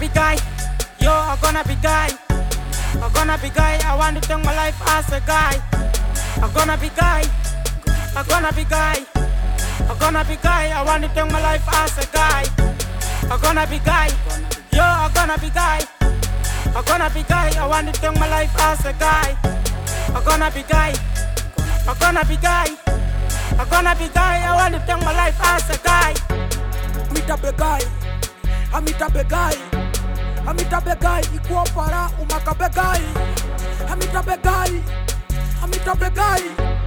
be guy. Yo, I'm gonna be guy. I'm gonna be guy. I want to take my life as a guy. I'm gonna be guy. I'm gonna be guy. I'm gonna be guy. I want to take my life as a guy. I'm gonna be guy. Yo, I'm gonna be guy. I'm gonna be guy. I want to take my life as a guy. I'm gonna be guy. I'm gonna be guy. I'm gonna be guy. I want to take my life as a guy. Meet up a guy. I meet up a guy. I meet up a guy. Ikuo para umaka be guy. I meet up a guy. I meet up a guy.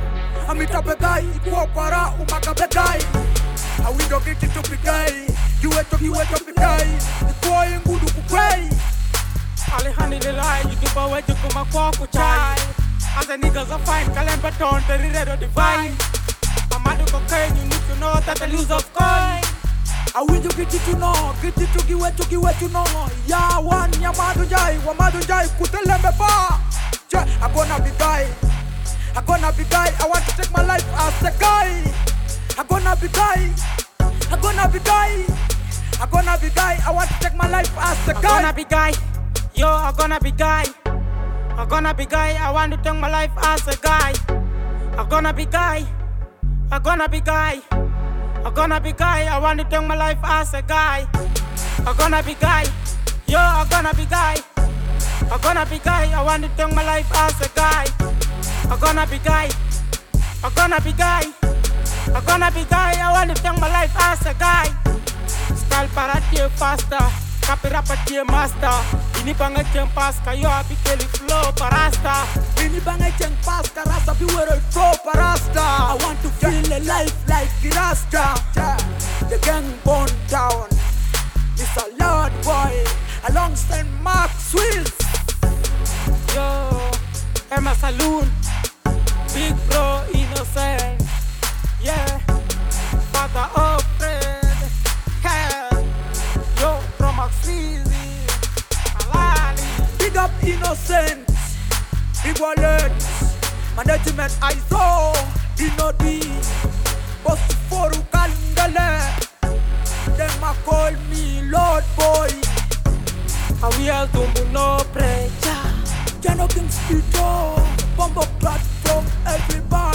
I meet up a guy. Ikuo para umaka be guy. I we don't get to be guy. You wait to be guy. Ikuo yengudu kukwei. Alhamdulillah, you do power to come a walk with chai. As a niggas are fine, Kalemba don't the reader divine. Amadu cocaine, you need to know that the lose of coin. I will you get it to know, get it to give it to know. Ya one Yamadu Jai, Wamadu Jai, Kutelembe ba. I'm gonna be guy. I'm gonna be guy. I want to take my life as a guy. I'm gonna be guy. I'm gonna be guy. I'm gonna be guy. I want to take my life as a guy. I'm gonna be guy. Yo, I'm gonna be guy. I'm gonna be guy. I want to take my life as a guy. I'm gonna be guy. I'm gonna be guy. I'm gonna be guy. I want to take my life as a guy. I'm gonna be guy. Yo, I'm gonna be guy. I'm gonna be guy. I want to take my life as a guy. I'm gonna be guy. I'm gonna be guy. I'm gonna be guy. I want to take my life as a guy. Style para tie faster. Kapi rapa tie master. Ini banga jeng pas kayo api keli flow parasta. Ini banga jeng pas karasa biwere flow parasta. I want to feel a life like Rasta. The gang born down. It's a Lord boy alongside Mark Swiss. Yo, Emma Saloon, Big Bro Innocent. Yeah, Father of Fred. Hell, yo, Promax Easy. Alali. Big up Innocent. Big wallet. Management I saw. Dinodi. Boss for Kandale. Them a call me Lord Boy. I will tumble no pressure. Jano King Speedo. Bomb up platform everybody.